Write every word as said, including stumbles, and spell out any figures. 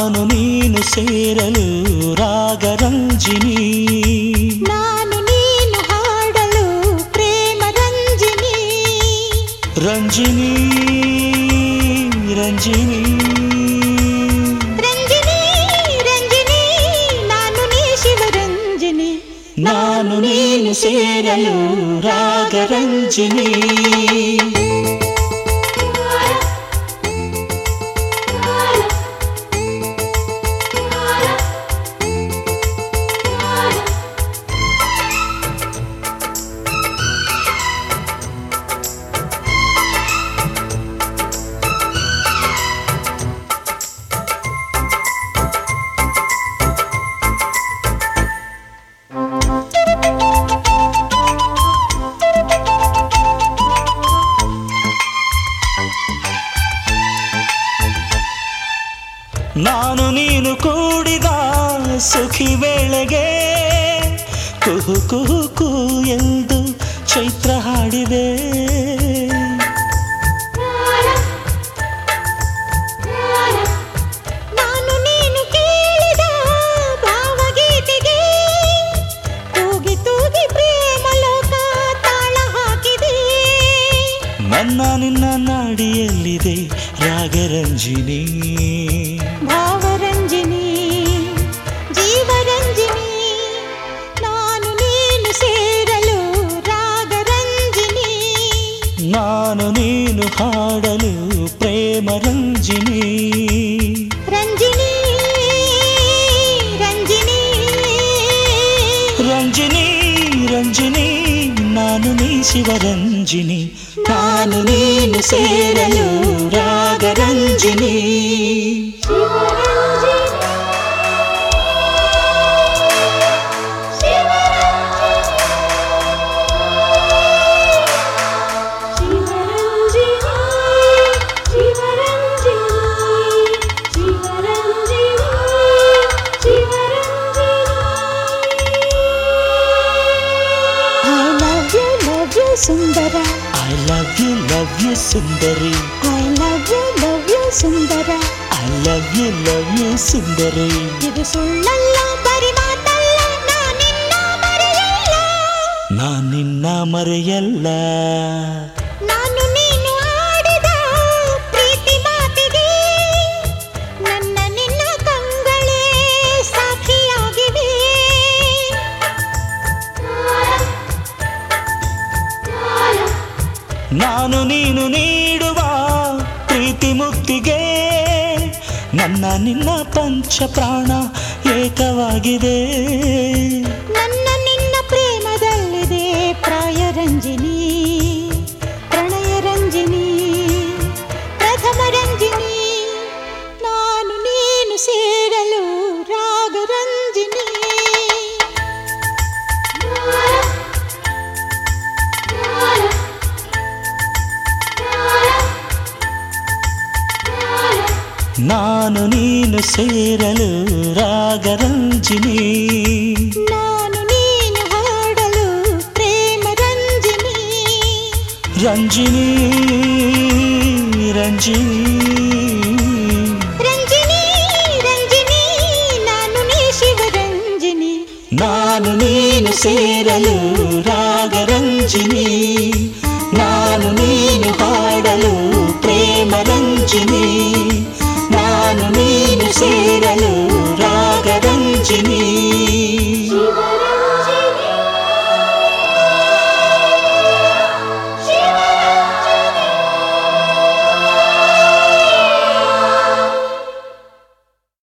ನಾನು ನೀನು ಸೇರಲು ರಾಗರಂಜಿನಿ, ನಾನು ನೀನು ಹಾಡಲು ಪ್ರೇಮ ರಂಜಿನಿ. ರಂಜಿನಿ ರಂಜಿನಿ ರಂಜಿನಿ ರಂಜಿನಿ ನಾನು ನೀ ಶಿವರಂಜಿನಿ. ನಾನು ನೀನು ಸೇರಲು ರಾಗರಂಜಿನಿ. ನಾನು ನೀನು ಕೂಡಿದ ಸುಖಿ ವೇಳೆಗೆ ಕುಹು ಕುಹು ಕು ಎಂದು ಚೈತ್ರ ಹಾಡಿದೆ. ನಾನು ನೀನು ಕೇಳಿದ ಭಾವಗೀತೆಗೆ ತೂಗಿ ತೂಗಿ ಪ್ರೇಮ ಲೋಕ ತಾಳ ಹಾಕಿದೆ. ನನ್ನ ನಿನ್ನ ನಾಡಿಯಲ್ಲಿದೆ ರಾಗರಂಜಿನಿ, ಭಾವರಂಜಿನಿ ಜೀವರಂಜಿನಿ. ನಾನು ನೀನು ಸೇರಲು ರಾಗರಂಜಿನಿ, ನಾನು ನೀನು ಹಾಡಲು ಪ್ರೇಮ ರಂಜಿನಿ. ರಂಜಿನಿ ರಂಜಿನಿ ರಂಜಿನಿ ರಂಜಿನಿ ನಾನು ನೀ ಶಿವರಂಜಿನಿ. ನಾನು ನೀನು ಸೇರಲು ರಾಗರಂಜಿನಿ. ಸುಂದರ I love you, love you Sundari. I love you, love you Sundara. I love you, love you ಸುಂದರಿ. ಇದು ಸುಳ್ಳಲ್ಲ ಬರಿ ಮಾತಲ್ಲ, ನಾನಿನ್ನ ಮರೆಯಲ್ಲ. ನಾನಿನ್ನ ಮರೆಯಲ್ಲ. ನಾನು ನೀನು ಆಡಿದ ಪ್ರೀತಿ ಮಾತಿಗೆ ನನ್ನ ನಿನ್ನ ಕಂಗಳೇ ಸಾಕ್ಷಿಯಾಗಿವೆ. ನಾನು ನೀನು ನೀಡುವ ಪ್ರೀತಿ ಮುಕ್ತಿಗೆ ನನ್ನ ನಿನ್ನ ಪಂಚ ಪ್ರಾಣ ಏಕವಾಗಿದೆ. ನನ್ನ ನಿನ್ನ ಪ್ರೇಮದಲ್ಲಿದೆ ಪ್ರಾಯ ರಂಜಿನಿ, ಪ್ರಣಯ ರಂಜಿನಿ, ಪ್ರಥಮ ರಂಜಿನಿ. ನಾನು ನೀನು ಸೇರಲು ರಾಗರಂಜಿನಿ. ನಾನು ನೀನು ಸೇರಲು ರಾಗರಂಜಿನಿ, ನಾನು ನೀನು ಹಾಡಲು ಪ್ರೇಮ ರಂಜಿನಿ. ರಂಜಿನಿ ರಂಜಿನಿ ರಂಜಿನಿ ರಂಜಿನಿ ನಾನು ನೀ ಶಿವರಂಜಿನಿ. ನಾನು ನೀನು ಸೇರಲು ರಾಗರಂಜಿನಿ. ನಾನು ನೀನು ಹಾಡಲು ಪ್ರೇಮ ರಂಜಿನಿ. ನಾನು ನೀನು ಸೇರಲು